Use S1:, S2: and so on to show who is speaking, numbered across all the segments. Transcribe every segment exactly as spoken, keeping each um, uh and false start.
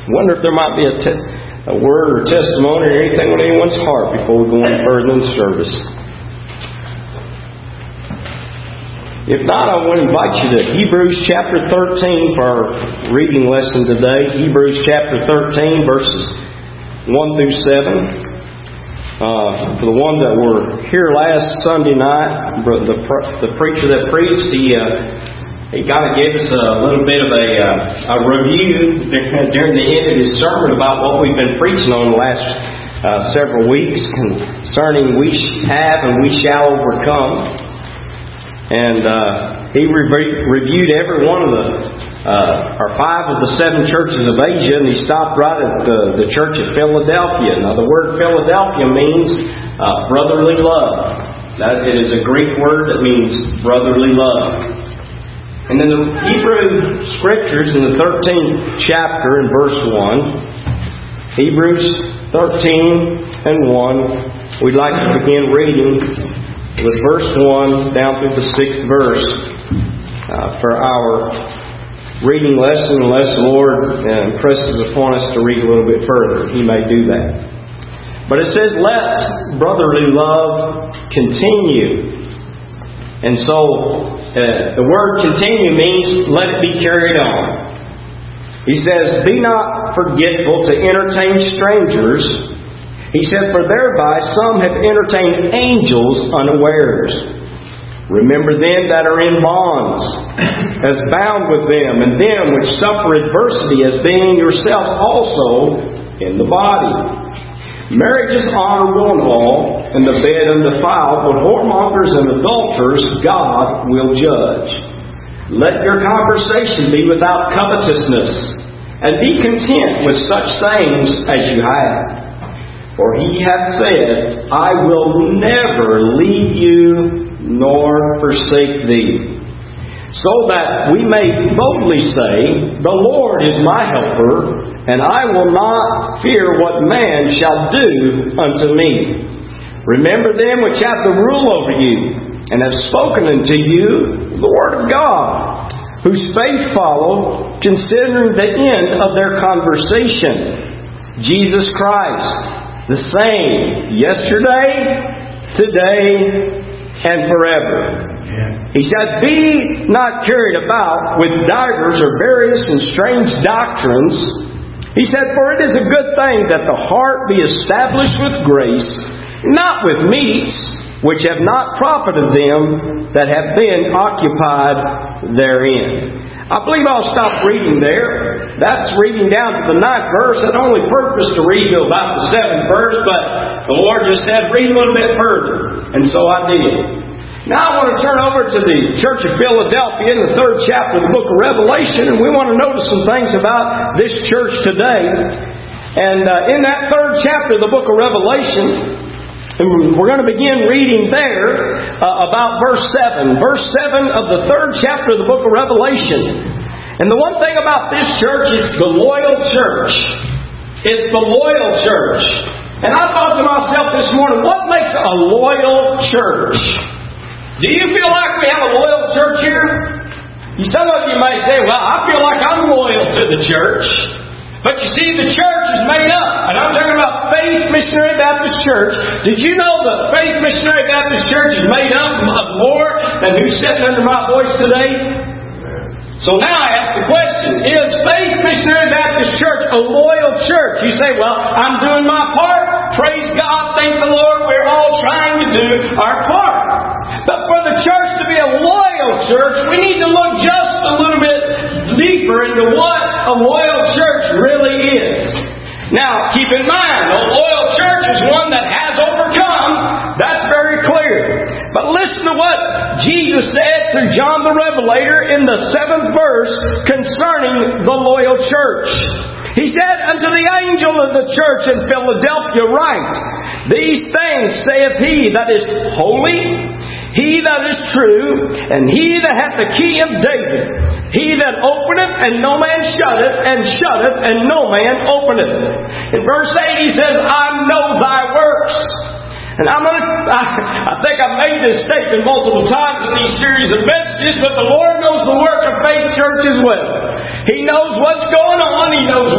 S1: wonder if there might be a, te- a word or testimony or anything on anyone's heart before we go any further in the service. If not, I want to invite you to Hebrews chapter thirteen for our reading lesson today. Hebrews chapter thirteen, verses one through seven. Uh, for the ones that were here last Sunday night, the, the preacher that preached, he uh, he kind of gave us a little bit of a, uh, a review during the end of his sermon about what we've been preaching on the last uh, several weeks concerning we have and we shall overcome. And uh, he re- reviewed every one of the, uh, or five of the seven churches of Asia, and he stopped right at the, the church of Philadelphia. Now, the word Philadelphia means uh, brotherly love. That, it is a Greek word that means brotherly love. And in the Hebrew Scriptures, in the thirteenth chapter, in verse one, Hebrews thirteen and one, we'd like to begin reading with verse one down through the sixth verse uh, for our reading lesson, unless the Lord uh, impresses upon us to read a little bit further. He may do that. But it says, let brotherly love continue. And so, uh, the word continue means let it be carried on. He says, be not forgetful to entertain strangers. He said, for thereby some have entertained angels unawares. Remember them that are in bonds, as bound with them, and them which suffer adversity, as being yourselves also in the body. Marriage is honorable in all, and the bed undefiled, but whoremongers and adulterers God will judge. Let your conversation be without covetousness, and be content with such things as you have. For He hath said, I will never leave you nor forsake thee. So that we may boldly say, the Lord is my helper, and I will not fear what man shall do unto me. Remember them which have the rule over you, and have spoken unto you the word of God, whose faith follow, considering the end of their conversation, Jesus Christ, the same yesterday, today, and forever. Yeah. He said, be not carried about with divers or various and strange doctrines. He said, for it is a good thing that the heart be established with grace, not with meats, which have not profited them that have been occupied therein. I believe I'll stop reading there. That's reading down to the ninth verse. I'd only purposed to read to about the seventh verse, but the Lord just said, read a little bit further. And so I did. Now I want to turn over to the Church of Philadelphia in the third chapter of the book of Revelation, and we want to notice some things about this church today. And uh, in that third chapter of the book of Revelation, and we're going to begin reading there uh, about verse seven. Verse seven of the third chapter of the book of Revelation. And the one thing about this church is the loyal church. It's the loyal church. And I thought to myself this morning, what makes a loyal church? Do you feel like we have a loyal church here? Some of you may say, well, I feel like I'm loyal to the church. But you see, the church is made up. And I'm talking about Faith Missionary Baptist Church. Did you know the Faith Missionary Baptist Church is made up of more than who's sitting under my voice today? So now I ask the question, is Faith Missionary Baptist Church a loyal church? You say, well, I'm doing my part. Praise God, thank the Lord, we're all trying to do our part. But for the church to be a loyal church, we need to look just a little bit deeper into what a loyal church really is. Now, keep in mind, a loyal church is one that has overcome. That's very clear. But listen to what Jesus said through John the Revelator in the seventh verse concerning the loyal church. He said, unto the angel of the church in Philadelphia write, these things saith he that is holy, he that is true, and he that hath the key of David, he that openeth and no man shutteth, and shutteth and no man openeth. In verse eight he says, I know thy works. And I'm gonna, I, I think I've made this statement multiple times in these series of messages, but the Lord knows the work of Faith Church as well. He knows what's going on. He knows what's not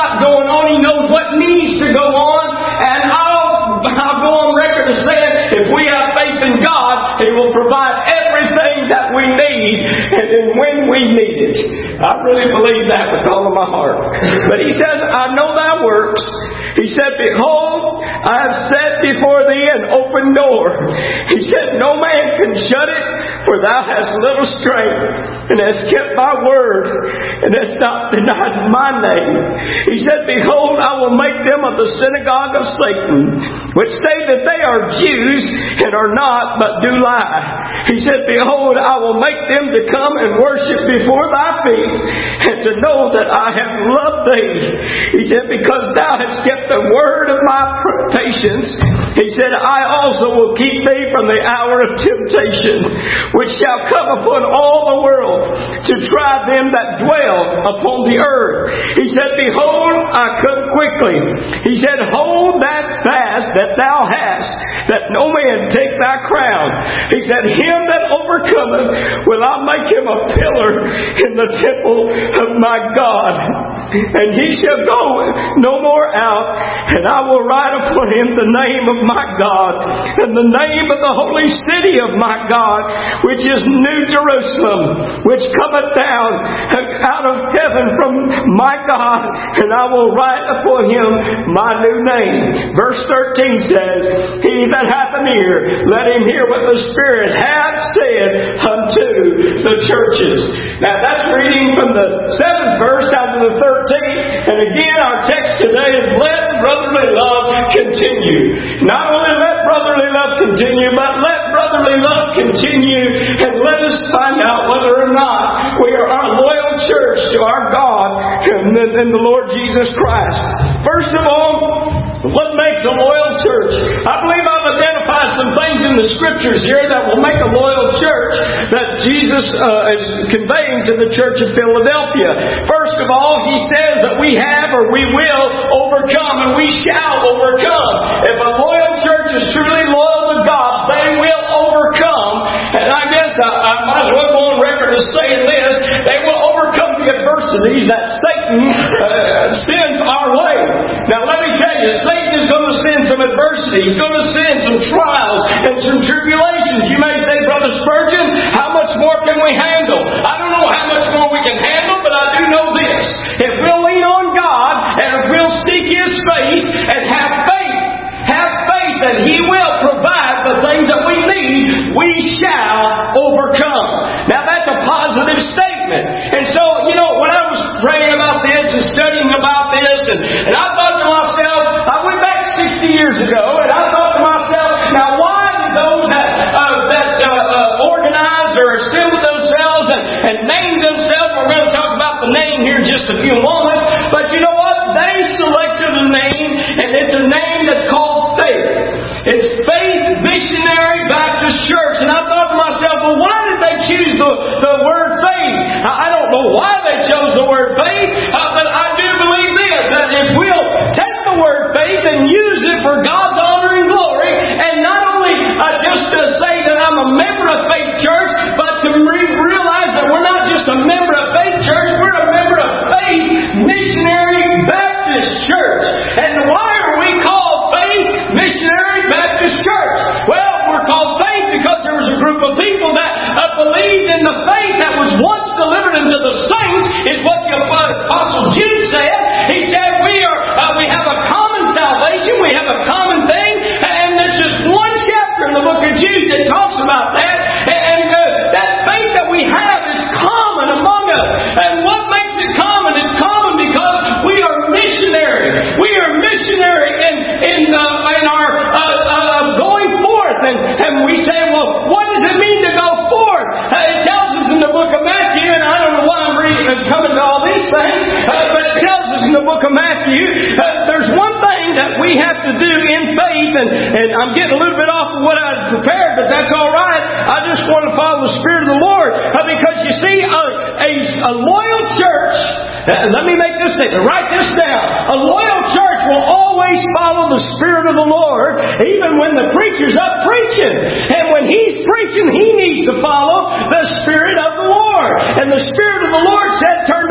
S1: got going on. He knows what needs to go on. And I'll, I'll go on record as saying, if we have faith in God, He will provide everything that we need, and then when we need it. I really believe that with all of my heart. But He says, I know thy works. He said, behold, I have set before thee an open door. He said, no man can shut it, for thou hast little strength, and hast kept my word, and hast not denied my name. He said, behold, I will make them of the synagogue of Satan, which say that they are Jews, and are not, but do lie. He said, behold, I will make them to come and worship before thy feet, and to know that I have loved thee. He said, because thou hast kept the word of my patience. He said, I also will keep thee from the hour of temptation, which shall come upon all the world, to try them that dwell upon the earth. He said, behold, I come quickly. He said, hold that fast that thou hast, that no man take thy crown. He said, him that overcometh will I make him a pillar in the temple of my God, and he shall go no more out, and I will write upon him the name of my God, and the name of the holy city of my God, which is New Jerusalem, which cometh down out of heaven from my God, and I will write upon him my new name. Verse thirteen says, he that hath an ear, let him hear what the Spirit hath said unto the churches. Now that's reading from the seventh verse down to the thirteenth, and again our text today is, let brotherly love continue. Not only let brotherly love continue, but let brotherly love continue, and let us find out whether or not we are a loyal church to our God and the, and the Lord Jesus Christ. First of all, what makes a loyal church? I believe I've identified some things in the Scriptures here that will make a loyal church that Jesus uh, is conveying to the church of Philadelphia. First of all, He says that we have or we will overcome, and we shall overcome. If a loyal church is truly loyal to God, they will overcome. And I guess I, I might as well go on record as saying this: they will overcome the adversities that Satan uh, sends our way. Now let me tell you, Satan is going to send some adversity. He's going to send some trials and some tribulations. You may say, Brother Spurgeon, how much more can we handle? I don't know how much more we can handle, but I do know this. If we'll lean on God, and if we'll seek His face, and have faith, have faith that He will provide the things that we need, we shall overcome. Now that's a positive statement. And so, you know, when I was praying about this and studying about this, and, and I thought to myself, I went back sixty years ago, and I thought to myself, now why did those that, uh, that uh, uh, organized or assembled themselves and, and named themselves, we're going to talk about the name here in just a few moments, but you know what? They selected a name, and it's a name that's called Faith. It's Faith Missionary Baptist Church. And I thought to myself, well, why did they choose the, the word faith? I don't know why they chose the word faith, uh, but I do believe this, that if we'll take the word faith and use it for God's honor and glory, and not only uh, just to say that I'm a member of Faith Church, but to re- realize that we're not just a member of Faith Church, we're a member of Faith Missionary Baptist Church. And why are we called Faith Missionary Baptist Church? Well, we're called faith because there was a group of people that uh, believed in the faith that was once delivered unto the saints, is what the Apostle Jude said. He said we are uh, we have a common salvation, we have a common thing, and there's just one chapter in the book of Jude that talks about that, and uh, that faith that we have is common among us. And what makes it common? It's common because we are missionary. We are missionary in in uh, in our uh, uh, going forth, and and we say, well, what does it mean to go forth? Uh, it tells us in the book of Matthew, and I don't know why I'm reading and coming to all these things, uh, but it tells us in the book of Matthew, uh, there's one thing that we have to do in faith, and, and I'm getting a little bit off of what I had prepared, but that's all right. I just want to follow the Spirit of the Lord, uh, because you see, a, a, a loyal church, uh, let me make this statement, write this down, a loyal church will always follow the Spirit of the Lord, even when the preacher's up preaching. And when he's preaching, he needs to follow the Spirit of the Lord. And the Spirit of the Lord said, turn to Matthew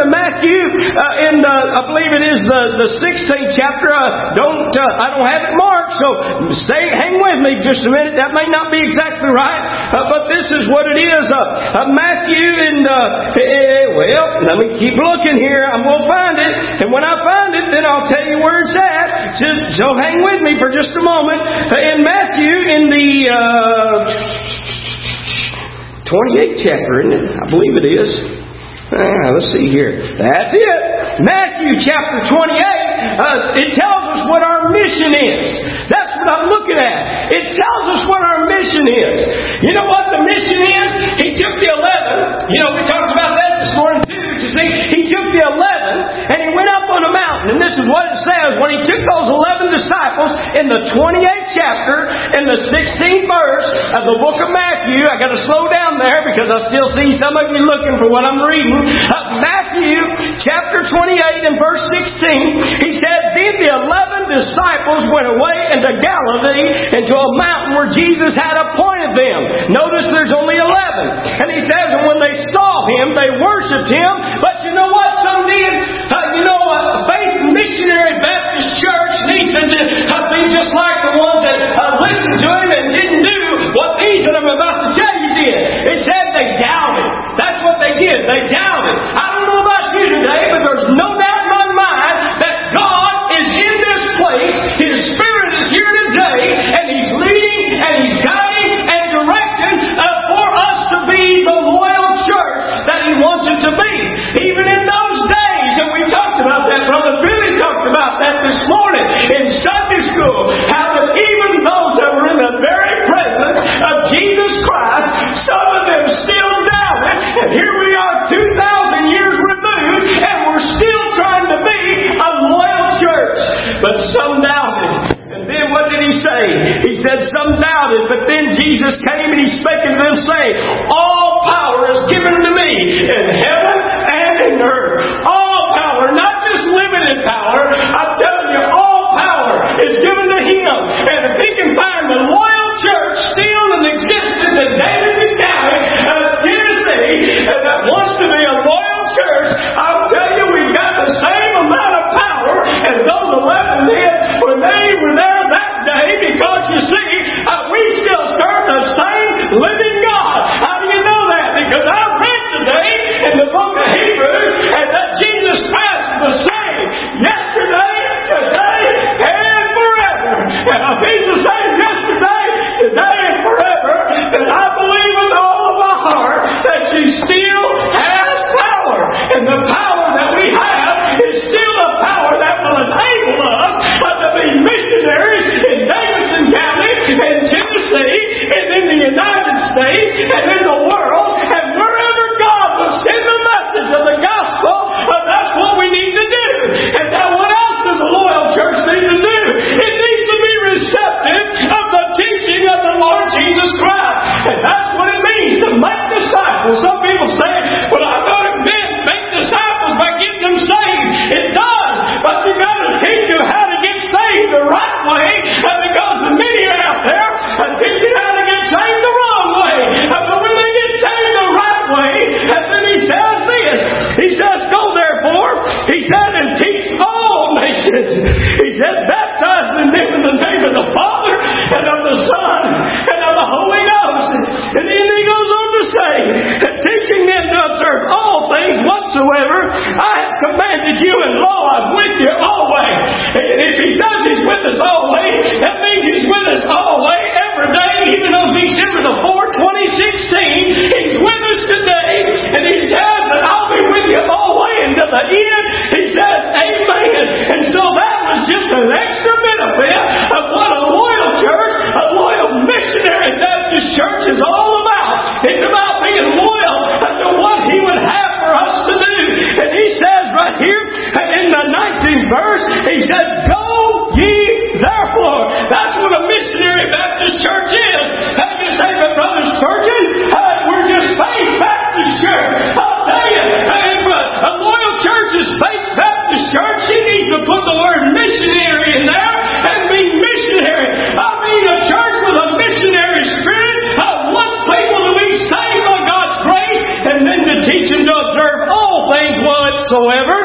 S1: Matthew, uh, in the, I believe it is the, the sixteenth chapter. Uh, don't uh, I don't have it marked, so stay, hang with me just a minute. That may not be exactly right, uh, but this is what it is. Uh, uh, Matthew and uh, eh, well, let me keep looking here. I'm going to find it, and when I find it, then I'll tell you where it's at. Just, so hang with me for just a moment. Uh, in Matthew, in the uh, twenty-eighth chapter, isn't it? I believe it is. Ah, let's see here. That's it. Matthew chapter twenty-eight. Uh, it tells us what our mission is. That's what I'm looking at. It tells us what our mission is. You know what the mission is? He took the eleven. You know, we talked about that this morning too. You see, he took the eleven and he went up on a mountain. And this is what it says. When he took those eleven disciples in the twenty-eighth chapter, in the sixteenth verse of the book of Matthew. I got to slow down there because I still see some of you looking for what I'm reading. Uh, Matthew chapter twenty-eight and verse sixteen. He said, then the eleven disciples went away into Galilee, into a mountain where Jesus had appointed them. Notice there's only eleven. And he says, and when they saw him, they worshipped him. But you know what? Some did. Uh, you know, a Faith Missionary Baptist Church needs to uh, be just like the ones that uh, listened to him and didn't do what these that I'm about to tell you did. It said they doubted. That's what they did. They doubted. I don't know about you today, but there's no doubt in my mind that God is in this place. His Spirit is here today, and He's leading, and He's guiding, and directing uh, for us to be the loyal church that He wants it to be. Even in those days, and we talked about that, Brother Billy talked about that this morning in Sunday school, how that even those that were in the very presence of Jesus Christ, some of them still doubted, and here we are two thousand years removed, and we're still trying to be a loyal church. But some doubted. And then what did He say? He said some doubted, but then Jesus came and He spake unto them, saying, all power is given to me in heaven and in earth. All power, not just limited power. I'm telling you, all power is given to Him. And if He can find the loyal church still in existence in Davidson County, uh, Tennessee, and that wants to be a loyal church, I'll tell you, we've got the same amount of power as those eleven did when they were there that day, because you see, uh, we still serve the same living God. How do you know that? Because I read today in the book of Hebrews, and that Jesus Christ is the same yesterday, today, and forever. And if He's the same yesterday, today, and forever, then I believe with all of my heart that she still has power. And the power that we have is still a power that will enable us to be missionaries in Davidson County, in Tennessee, and in the United States, and in the world, and wherever God will send the message of the gospel, that's what we need to do. And now what else does a loyal church need to do? It needs to be receptive of the teaching of the Lord Jesus Christ. And that's what it means to make disciples. Some people say, well, I thought it meant make disciples by getting them saved. It does. But you got to teach them how to get saved the right way, because the many are out there and teaching how to get saved the wrong way. But when they get saved the right way, and then He says this, He says, go therefore, He said, and teach all nations. He said, baptize them in the name of the Father, and of the Son, and of the Holy Ghost. And then He goes on to say, teaching them to observe all things whatsoever I have commanded you, and lo, I'm with you always. And if He says He's with us always, that means He's with us always, every day, even on December the fourth, twenty sixteen. He's with us today, and He says that I'll be with you always until the end. He says, amen. And so that was just an extra benefit of what a loyal church, a loyal missionary Baptist church is all about. It's about being loyal to what He would have for us to do. And He says right here in the nineteenth verse, He said, go ye therefore. That's what a missionary Baptist church is. How do you say, but Brother Spurgeon, uh, we're just Faith Baptist church. I'll tell you, if a, a loyal church is Faith Baptist church, she needs to put the word missionary in there and be missionary. I mean a church with a missionary spirit, uh, wants people to be saved by God's grace, and then to teach them to observe all things whatsoever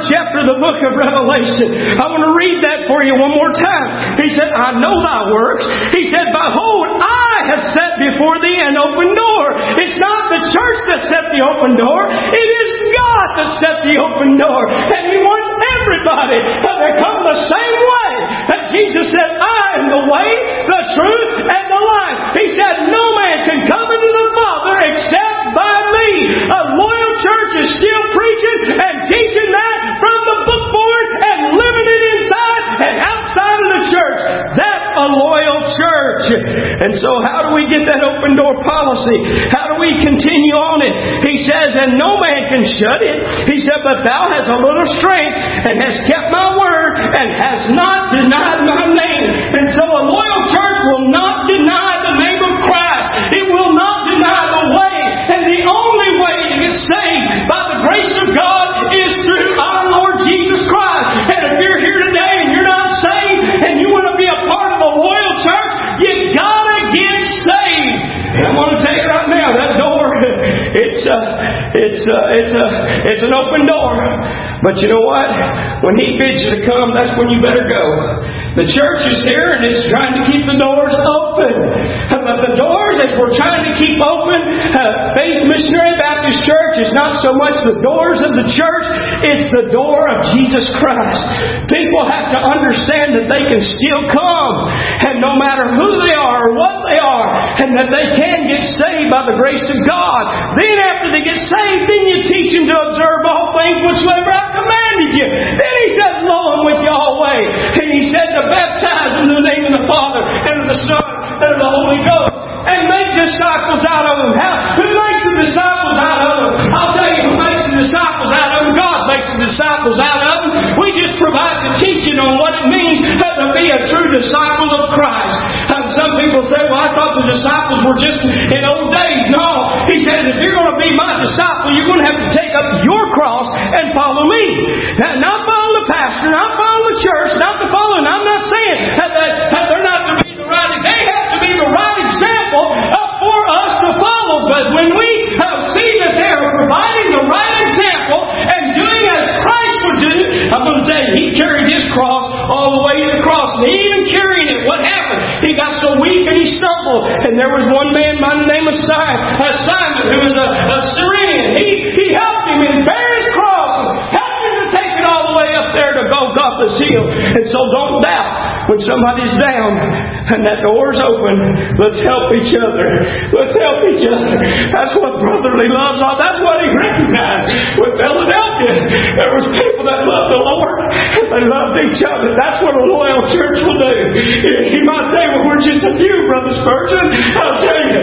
S1: chapter of the book of Revelation. I want to read that for you one more time. He said, I know thy works. He said, behold, I have set before thee an open door. It's not the church that set the open door. It is God that set the open door. And He wants everybody to come the same way that Jesus said, I am the way, the truth, and the life. He said, no man can come into the Father except by me. A loyal church is still preaching and teaching that from the bookboard and living it inside and outside of the church. That's a loyal church. And so how do we get that open door policy? How do we continue on it? He says, and no man can shut it. He said, but thou hast a little strength and hast kept my word and hast not denied my name. And so a loyal church will not deny the name of Christ. It will not deny the way. And the only way to get saved by the grace of God is through our Lord Jesus Christ. And if you're here today and you're not saved and you want to be a part of a loyal church, you've got to get saved. And I'm going to tell you right now, that door, it's a, it's a, it's a, it's an open door. But you know what? When He bids you to come, that's when you better go. The church is here and it's trying to keep the doors open. But the doors, as we're trying to keep open, uh, Faith Missionary Baptist Church is not so much the doors of the church, it's the door of Jesus Christ. People have to understand that they can still come, and no matter who they are or what they are, and that they can get saved by the grace of God. Then after they get saved, then you teach them to observe all things whatsoever I commanded you. Then He says, lo, I'm with you always. And He said to baptize in the name of the Father, and of the Son, and of the Holy Ghost, and make disciples out of them. How? Who makes the disciples out of them? I'll tell you who makes the disciples out of them. God makes the disciples out of them. We just provide the teaching on what it means to be a true disciple of Christ. And some people say, well, I thought the disciples were just in old days. No. He said, if you're going to be my disciple, you're going to have to take up your cross and follow me. Now, not follow the pastor, not follow the church, not to follow, and I'm not saying that, that, that they're not to be the right, they have to be the right example uh, for us to follow. But when we uh, see that they are providing the right example and doing as Christ would do, I'm going to tell you, He carried His cross all the way to the cross. And even carrying it, what happened? He got so weak and he stumbled. And there was one man by the name of Simon, uh, Simon who was a, a Syrian. He, he helped him and bear his cross and helped him to take it all the way up there to Golgotha's hill. And so don't doubt when somebody's down and that door's open. Let's help each other. Let's help each other. That's what brotherly love's all. That's what He recognized with Philadelphia. There was people that loved the Lord and they loved each other. That's what a loyal church will do. You might say, well, we're just a few, Brother Spurgeon. I'll tell you,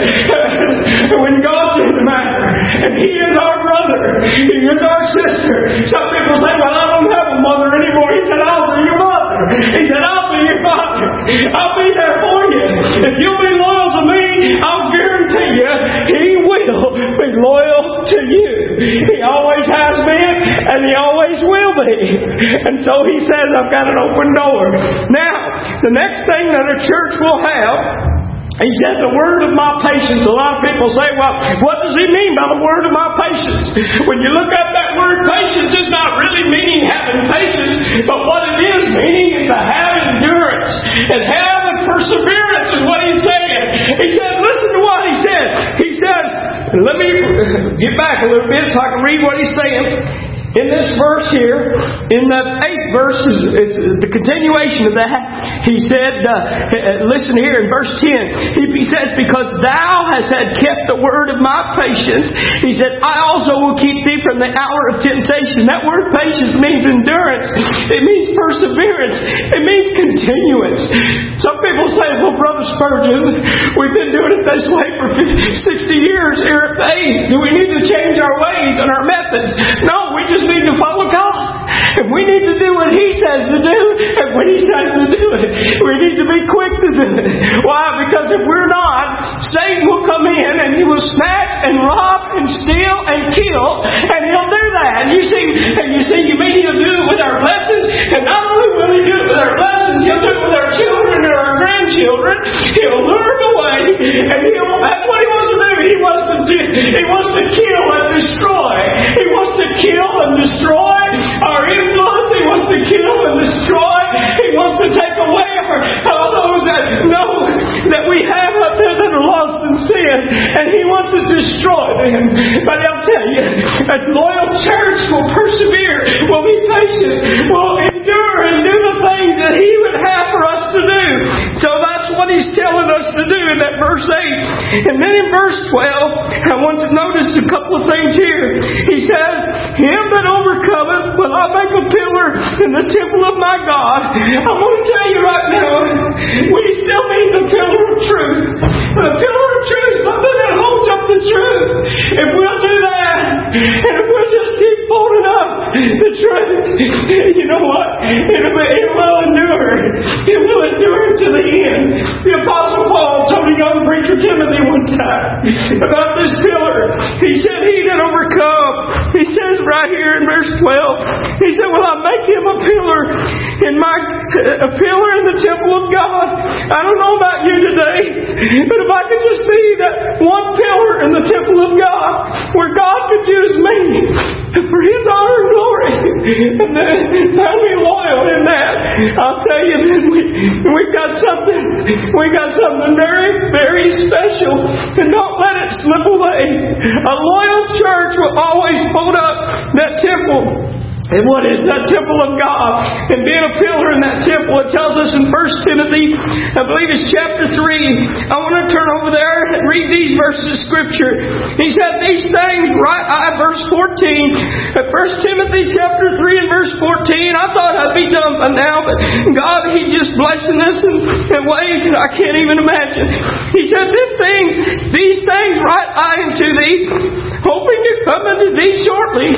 S1: when God's in the matter, and He is our brother, He is our sister. Some people say, well, I don't have a mother anymore. He said, I'll be your mother. He said, I'll be your father. I'll be there for you. If you'll be loyal to me, I'll guarantee you He will be loyal to you. He always has been, and He always will be. And so He says, I've got an open door. Now, the next thing that a church will have, He said, the word of my patience. A lot of people say, well, what does He mean by the word of my patience? When you look up that word patience, it's not really meaning having patience, but what it is meaning is to have endurance and have perseverance is what He's saying. He said, listen to what He said. He says, let me get back a little bit so I can read what He's saying. In this verse here, in the eighth verse, is, is the continuation of that. He said, uh, listen here in verse ten. He, he says, because thou hast had kept the word of my patience, He said, I also will keep thee from the hour of temptation. That word patience means endurance. It means perseverance. It means continuance. Some people say, well, Brother Spurgeon, we've been doing it this way for sixty years here at Faith. Do we need to change our ways and our methods? No, we just need to follow God. And we need to do what He says to do. And when He says to do it, we need to be quick to do it. Why? Because if we're not, Satan will come in and he will snatch and rob and steal and kill. And he'll do that. And you see, and you see, you mean He'll do it with our blessings. And not only will He do it with our blessings, He'll do it with our children and our grandchildren. He'll lure them away. And he'll, that's what He wants to do. He wants to do. He wants to kill and destroy. He wants to kill and destroy our influence
S2: him. But I'll tell you, a loyal church will persevere, will be patient, will endure and do the things that He would have for us to do. So that's what He's telling us to do in that verse eight. And then in verse twelve, I want to notice a couple of things here. He says, Him that overcometh will I make a pillar in the temple of my God. I'm going to tell you right now, we still need the pillar of truth. The pillar of truth, something that holds up the truth. If we'll do that, and if we'll just keep holding up the truth, you know what? It will, it will endure. It will endure to the end. The Apostle Paul told a young preacher Timothy one time about this pillar. He said, He that overcome, he says right here in verse twelve, he said, will I make him a pillar in my a pillar in the temple of God? I don't know about you today, but if I could just see that one pillar in the temple of God, where God could use me for His honor and glory, and then I'll be loyal in that. I'll tell you, we, we've got something, we got something very, very special, and don't let it slip away. A loyal church will always hold up that temple. And what is that temple of God? And being a pillar in that temple, it tells us in First Timothy, I believe it's chapter three. I want to turn over there and read these verses of Scripture. He said these things, right, uh, verse fourteen, at First Timothy chapter three and verse fourteen. I thought I'd be done by now, but God, He just blessing us in, in ways that I can't even imagine. He said, This things, these things write I unto thee, hoping to come unto thee shortly.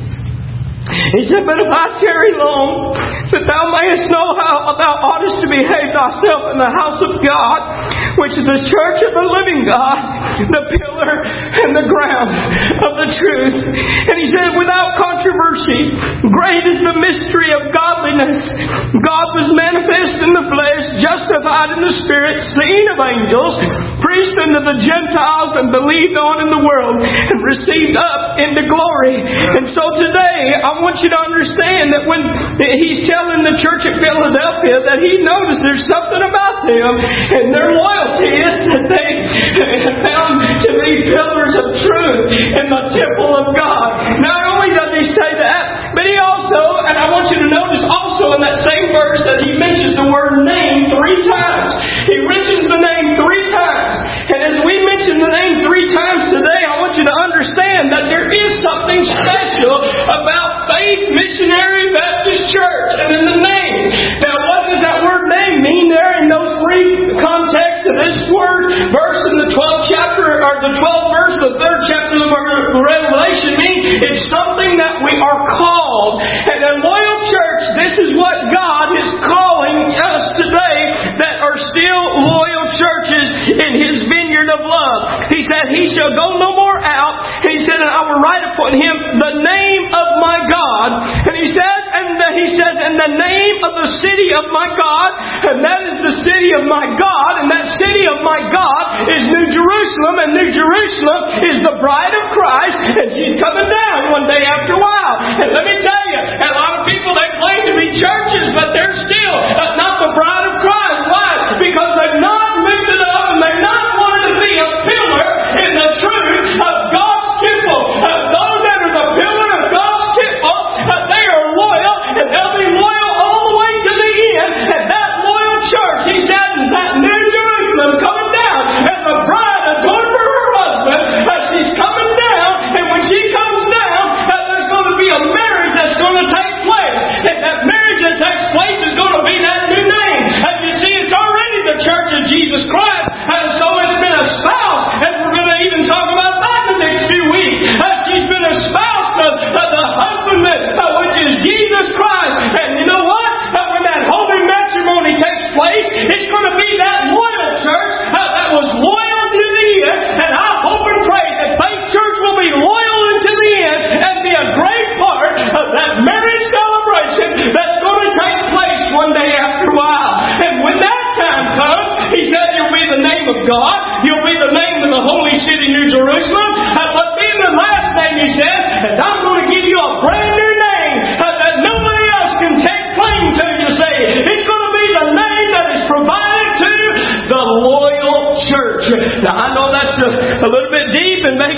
S2: He said, but if I tarry long, that thou mayest know how thou oughtest to behave thyself in the house of God, which is the church of the living God, the pillar and the ground of the truth. And he said, without controversy, great is the mystery of godliness. God was manifest in the flesh, justified in the Spirit, seen of angels, preached unto the Gentiles, and believed on in the world, and received up into glory. And so today, I want you to understand that when He's telling the church at Philadelphia that He noticed there's something about them, and their loyalty is that they have found to be pillars of truth in the temple of God. Not only does He say that, but He also, and I want you to notice also in that same verse that He mentions the word name three times. He mentions the name three times. And as we mention the name three times today, I want you to understand that there is something special about Faith Missionary Baptist Church and in the name. Now, what does that word name mean there in those three contexts of this word verse in the twelfth chapter, or the twelfth verse, the third chapter of Revelation mean? It's something that we are called. And a loyal church, this is what God is calling us today that are still loyal churches in His vineyard of love. He said, He shall go no more out. And He said, and I will write upon him the name of my God. And He said, and the, He says, and the name of the city of my God, and that is the city of my God, and that city of my God is New Jerusalem, and New Jerusalem is the bride of Christ, and she's coming down one day after a while. And let me tell you, a lot of people, they claim to be churches, but they're still not the bride of Christ. Why? Because they've not lifted up, and they've not wanted to be a pillar in the truth of God's temple. Uh, those that are the pillar of God's temple, uh, they are loyal, and they'll be loyal all the way to the end. And that loyal church, He said, is that New Jerusalem coming down as a bride adorned for her husband. Uh, she's coming down, and when she comes down, uh, there's going to be a marriage that's going to take place. And that marriage that takes place is going to be that new name. And you see, it's already the church of Jesus Christ. And so it's been espoused, and we're going to even talk about that in the next few weeks. Uh, she's been espoused to uh, the husbandman, uh, which is Jesus Christ. And you know what? Uh, when that holy matrimony takes place, it's going to be that loyal church uh, that was loyal to the end. And I hope and pray that Faith Church will be loyal unto the end and be a great part of that marriage celebration that's going to take place one day after a while. And when that time comes, He said you'll be the name of God, you'll be the name of the holy city, New Jerusalem, and what being the last name, He said, and I'm going to give you a brand new name uh, that nobody else can take claim to. You say it's going to be the name that is provided to the loyal church. Now I know that's a, a little bit deep, and maybe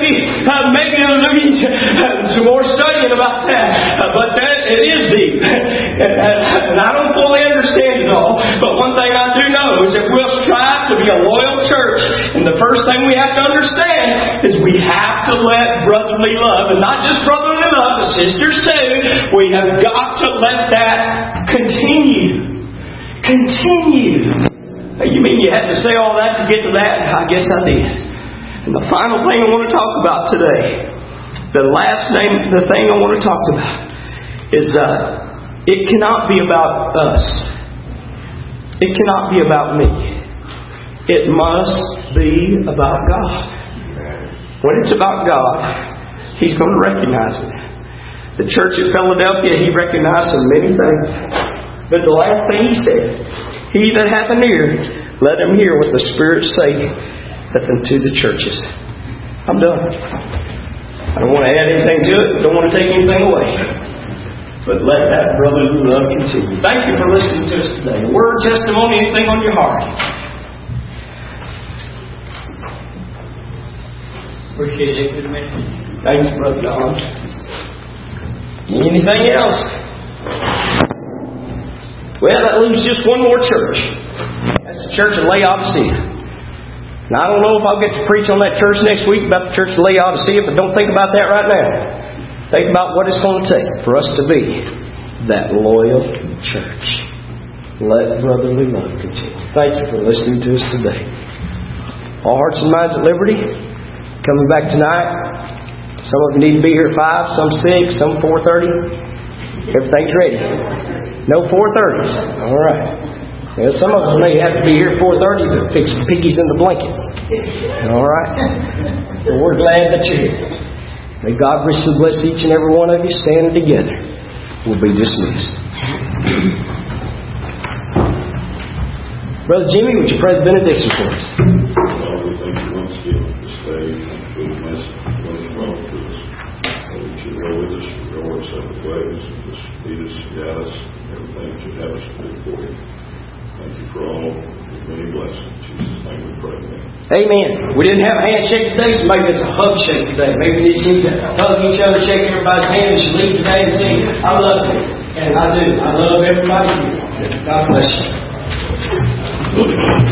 S2: be uh, maybe need uh, some more studying about that. Uh, but that it is deep. and, and I don't fully understand it all. But one thing I do know is that we'll strive to be a loyal church. And the first thing we have to understand is we have to let brotherly love, and not just brotherly love, but sisters too, we have got to let that continue. Continue. You mean you had to say all that to get to that? I guess I did. And the final thing I want to talk about today, the last name, the thing I want to talk about, is uh, it cannot be about us. It cannot be about me. It must be about God. When it's about God, He's going to recognize it. The church at Philadelphia, He recognized so many things. But the last thing He said, he that hath an ear, let him hear what the Spirit saith unto the churches. I'm done. I don't want to add anything to it. Don't want to take anything away. But let that brotherly love continue. Thank you for listening to us today. Word, testimony, anything on your heart. Appreciate it. Good man. Thanks, Brother Don. Anything else? Well, that leaves just one more church. That's the church of Laodicea. Now, I don't know if I'll get to preach on that church next week about the church of Laodicea, but don't think about that right now. Think about what it's going to take for us to be that loyal church. Let brotherly love continue. Thank you for listening to us today. All hearts and minds at liberty. Coming back tonight. Some of you need to be here at five, some six, some four thirty. Everything's ready. No four thirties. All right. Well, some of us may have to be here at four thirty to fix the piggies in the blanket. All right. Well, we're glad that you're here. May God richly bless each and every one of you. Standing together. We'll be dismissed. Brother Jimmy, would you pray the benediction for us?
S3: Lord, we thank you once again for this day and for the message that was brought to us. Lord, that you go with us, your Lord, separate ways, and just lead us, guide us, everything that you have us to do for you. Thank you for all the many blessings. In Jesus' name we pray.
S2: Amen. We didn't have a handshake today, so maybe it's a hug shake today. Maybe we need to hug each other, shake everybody's hand, and leave today and sing, I love you. And I do. I love everybody here. God bless you.